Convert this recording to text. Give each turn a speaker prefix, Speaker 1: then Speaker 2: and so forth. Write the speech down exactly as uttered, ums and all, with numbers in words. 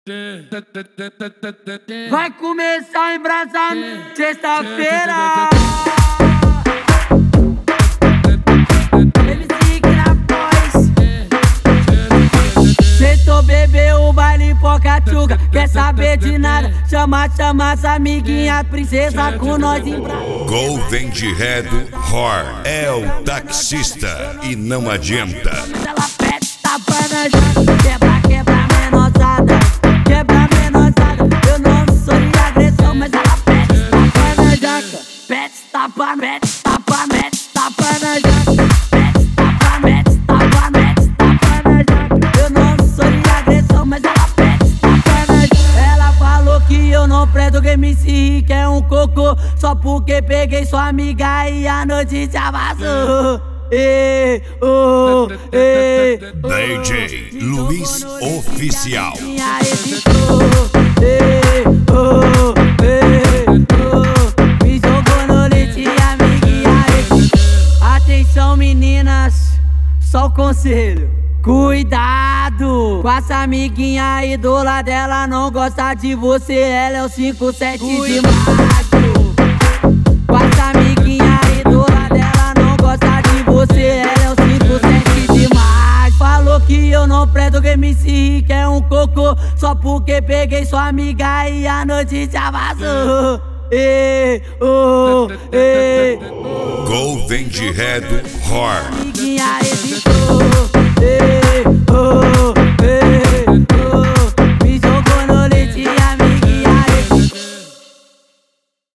Speaker 1: Vai começar a embrasar sexta-feira. Ele fica na voz. Sextou, bebeu o baile poca-tchuca. Quer saber de nada? Chama, chama as amiguinhas, princesa com nós em brasa.
Speaker 2: Golden de Red Hor é o taxista e não adianta.
Speaker 1: Ela pede, tapa na janta, quebra, quebra menosada, quebra menosada. Eu não sou de agressão, mas ela pede, tapa na janta, pede, tapa, mete, tapa, mete, tapa na janta, pede, tapa, mete, tapa, mete, tapa na janta. Eu não sou de agressão, mas ela pede, tapa na janta. Ela falou que eu não presto, que M C Rick é um cocô, só porque peguei sua amiga e a noite já vazou. Ei, oh, ei, oh,
Speaker 2: D J Luiz Oficial.
Speaker 1: Ei, oh, ei, oh, me jogou no leite, amiguinha. Atenção, meninas, só o conselho. Cuidado com essa amiguinha, a ídola dela não gosta de você. Ela é o cinco sete de maio. Com essa amiguinha, a ídola dela não gosta de você. Ela é o cinco sete de maio. Falou que eu não presto, que M C Rick é um cocô, só porque peguei sua amiga e a noite já vazou. Ei, oh, ei, oh.
Speaker 2: Golden de Red Hor.
Speaker 1: Amiguinha hesitou. Ei, oh.